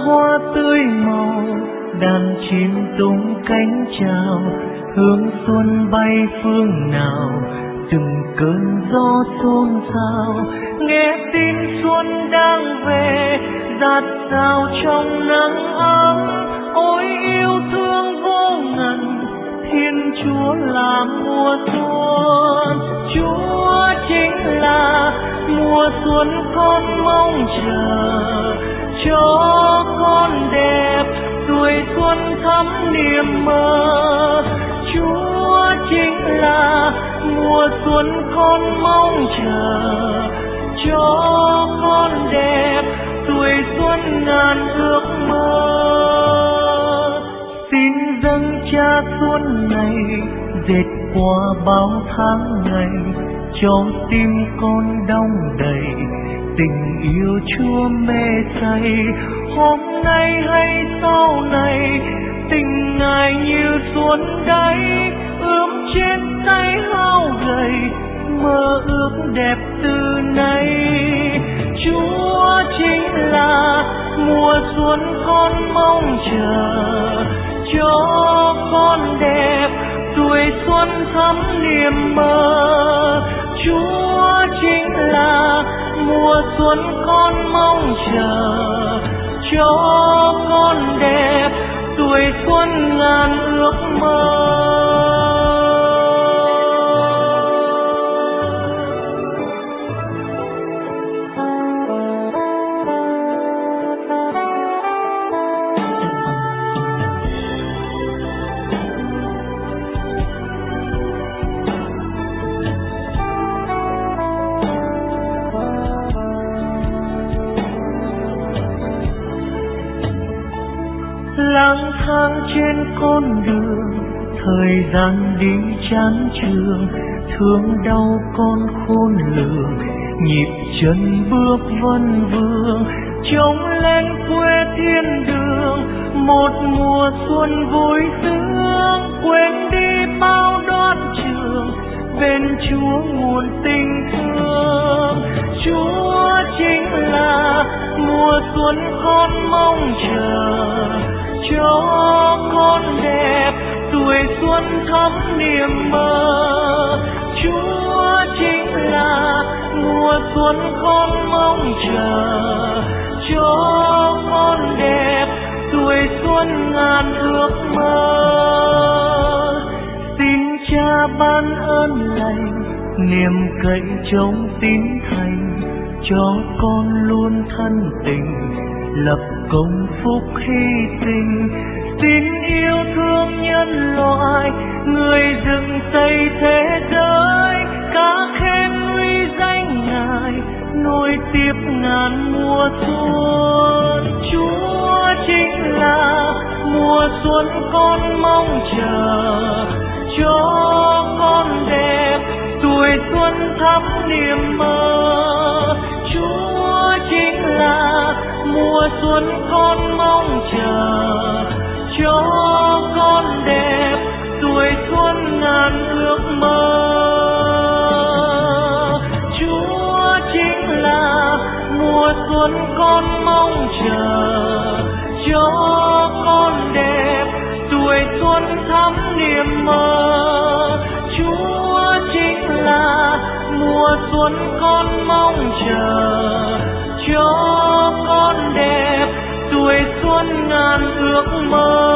hoa tươi màu, đàn chim tung cánh chào, hương xuân bay phương nào, từng cơn gió xôn xao. Nghe tin xuân đang về, dạt dào trong nắng ấm. Ôi yêu thương vô ngần, Thiên Chúa là mùa xuân. Chúa chính là mùa xuân con mong chờ, cho con đẹp tuổi xuân thắm niềm mơ. Chúa chính là mùa xuân con mong chờ, cho con đẹp tuổi xuân ngàn ước mơ. Xin dâng Cha xuân này, dệt qua bao tháng ngày, cho tim con đong đầy tình yêu Chúa mê say. Hôm nay hay sau này, tình Ngài như xuân đáy, ướm trên tay hao gầy, mơ ước đẹp từ nay. Chúa chính là mùa xuân con mong chờ, cho con đẹp tuổi xuân thắm niềm mơ. Chúa chính là mùa xuân con mong chờ, cho con đẹp tuổi xuân ngàn ước mơ. Lang thang trên con đường, thời gian đi chán chường, thương đau con khôn lường, nhịp chân bước vân vương, trông lên quê thiên đường. Một mùa xuân vui sướng, quên đi bao đoan trường, bên Chúa nguồn tình thương. Chúa chính là mùa xuân con mong chờ, cho con đẹp tuổi xuân thắm niềm mơ. Chúa chính là mùa xuân con mong chờ, cho con đẹp tuổi xuân ngàn ước mơ. Xin Cha ban ơn lành, niềm cậy trông tín thành, cho con luôn thân tình, lập công phúc hy sinh. Xin yêu thương nhân loại, người dựng xây thế giới, ca khen nguy danh Ngài, nối tiếp ngàn mùa xuân. Chúa chính là mùa xuân con mong chờ, cho con đẹp tuổi xuân thắm niềm mơ. Chúa chính là mùa xuân con mong chờ, cho con đẹp tuổi xuân ngàn ước mơ. Chúa chính là mùa xuân con mong chờ, cho con đẹp tuổi xuân thắm niềm mơ. Chúa chính là mùa xuân con mong chờ, cho con đẹp tuổi xuân ngàn ước mơ.